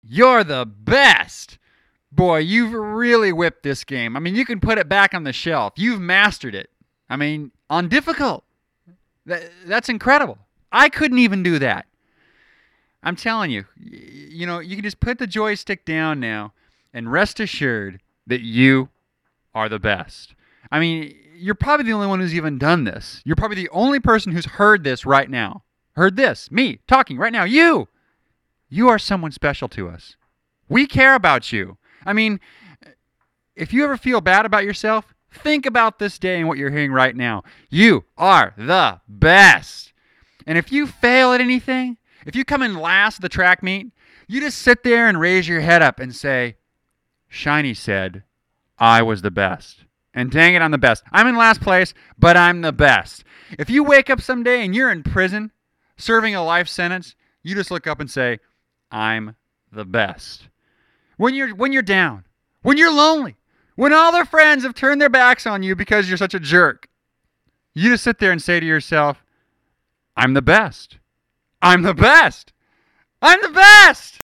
You're the best. Boy, you've really whipped this game. I mean, you can put it back on the shelf. You've mastered it. I mean, on difficult. That's incredible. I couldn't even do that. I'm telling you, you know, you can just put the joystick down now and rest assured that you are the best. I mean, you're probably the only one who's even done this. You're probably the only person who's heard this right now. Heard this, me talking right now. You are someone special to us. We care about you. I mean, if you ever feel bad about yourself, think about this day and what you're hearing right now. You are the best. And if you fail at anything, if you come in last at the track meet, you just sit there and raise your head up and say, Shiny said, I was the best. And dang it, I'm the best. I'm in last place, but I'm the best. If you wake up someday and you're in prison, serving a life sentence, you just look up and say, I'm the best. When you're down, when you're lonely, when all their friends have turned their backs on you because you're such a jerk, you just sit there and say to yourself, I'm the best. I'm the best. I'm the best.